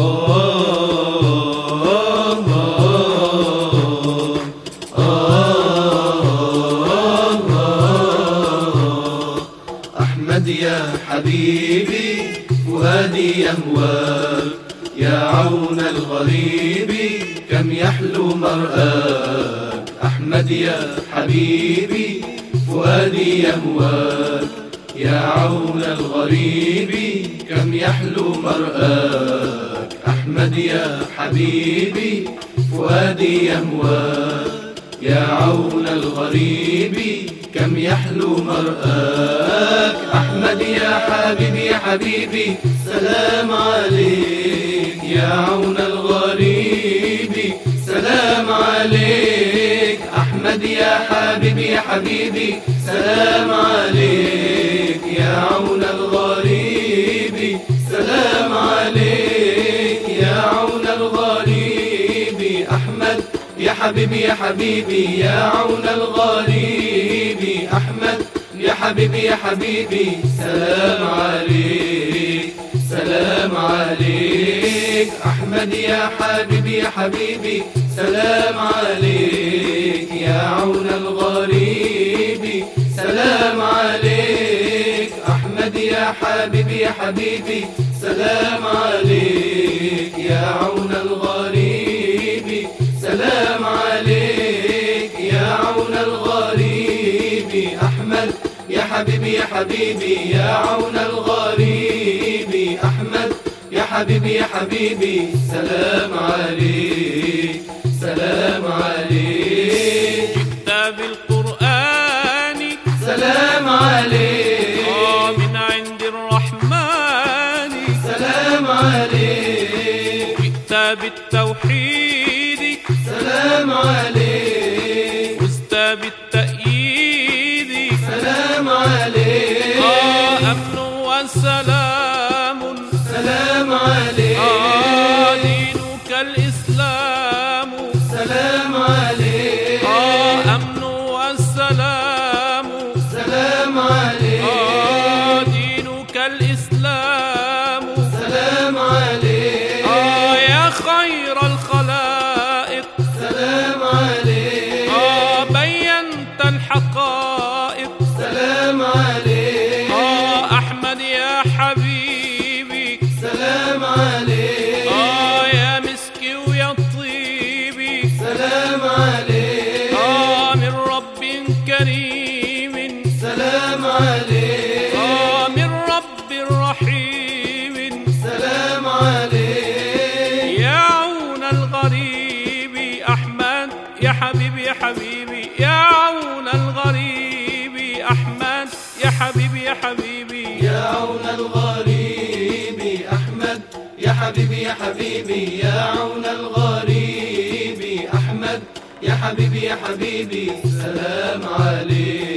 أحمد يا حبيبي فؤادي يهواك، يا عون الغريب كم يحلو مرآك. أحمد يا حبيبي فؤادي يهواك، يا عون الغريب كم يحلو مرآك. أحمد يا حبيبي فؤادي يهواك، يا عون الغريب كم يحلو مرآك. أحمد يا حبيبي يا حبيبي سلام عليك، يا عون الغريب سلام عليك. أحمد يا حبيبي يا حبيبي سلام عليك، يا عون الغريب سلام عليك، يا عون الغريب. أحمد يا حبيبي يا حبيبي يا عون الغريب. أحمد يا حبيبي يا حبيبي سلام عليك، سلام عليك. أحمد يا حبيبي يا حبيبي سلام عليك، يا عون الغريب سلام عليك. أحمد يا حبيبي يا حبيبي سلام عليك، يا عون الغريب سلام عليك، يا عون الغريب. أحمد يا حبيبي يا حبيبي يا عون الغريب. أحمد يا حبيبي يا حبيبي سلام عليك، سلام عليك. جئت بالقرآن سلام عليك، من عند الرحمن سلام عليك. جئت بالتوحيد سلام عليك، فزت بالتأييد سلام عليك. أمن وسلام سلام عليك، دينك الإسلام سلام عليك. أمن والسلام سلام عليك، دينك الإسلام سلام عليك. يا خير الخلائق سلام عليك، بينت الحقائق. سلام عليك. أحمد يا حبيبي سلام عليك، يا مسكي ويا طيبي. سلام عليك. من رب كريم، سلام عليك، من رب رحيم. سلام عليك. يا عون الغريب أحمد يا حبيبي يا حبيبي، يا عون الغريب أحمد يا حبيبي يا حبيبي. يا عون الغريب أحمد يا حبيبي يا حبيبي، يا عون الغريب أحمد يا حبيبي يا حبيبي سلام عليك.